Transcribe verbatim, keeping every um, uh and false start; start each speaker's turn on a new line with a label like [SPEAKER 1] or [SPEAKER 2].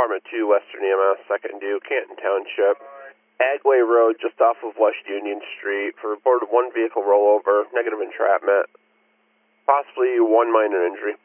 [SPEAKER 1] Department two, Western E M S, second due, Canton Township, Agway Road, just off of West Union Street, for reported one vehicle rollover, negative entrapment, possibly one minor injury.